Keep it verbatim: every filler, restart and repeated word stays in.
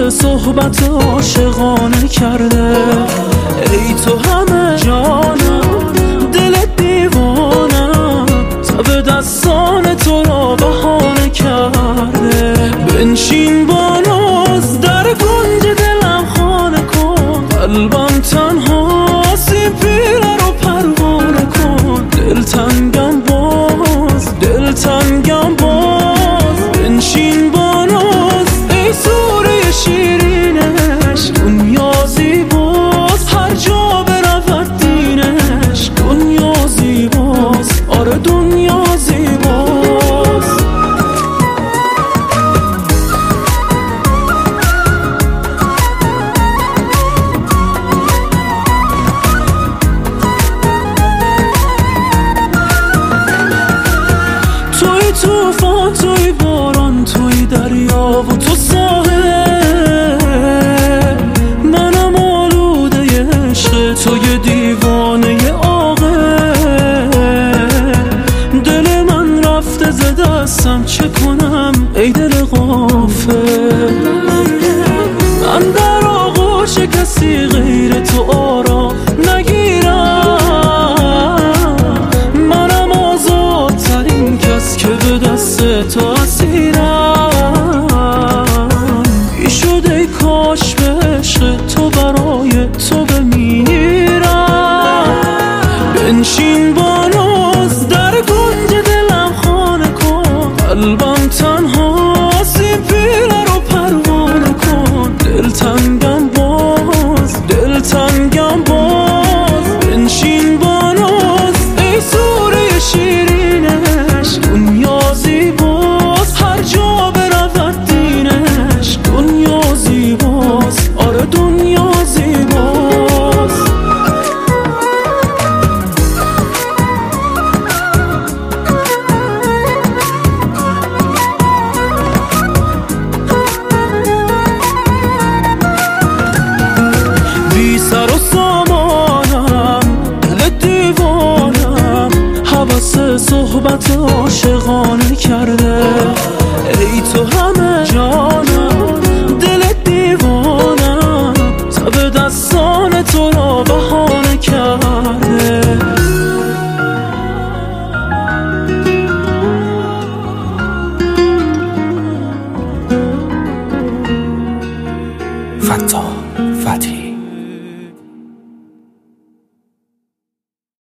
صحبت عاشقانه کرده. ای تو همه جانم، دل دیوانم، تب دستان تو را بهانه کرده. بنشین با ناز در کنج دلم خانه کن، قلبم تنهاست این پیله رو پروانه کن. دلتنگم باز، دلتنگم باز، بنشین با ناز ای سوره شیرینش. دنیا زیباست هر جا برود دینش، دنیا زیباست، آره دنیا زیباست. توی توفان، توی باران، توی دریا و تو ساحل، منم آلوده عشق، توی دیوانه عاقل. دل من رفته ز دستم، چه کنم ای دل غافل. من در آغوش کسی غیر تو آرام نگیرم، منم آزادترین کس که به دست تو اسیرم. بی شد ای کاش به عشق تو برای تو بمیرم. بنشین با ناز در کنج دلم خانه کن، قلبم تنهاست این پیله رو پروانه کن. دلتنگم باز، دلتنگم باز، بنشین با ناز ای سوره شیرینش. دنیا زیباست هر جا برود دینش، دنیا زیباست، آره دنیا زیباست. بی سر و سامانم، دل دیوانم، هوس صحبت عاشقانه کرده. ای تو همه جانم، دل دیوانم، تب دستان تو را بهانه کرده. فتاح فتحی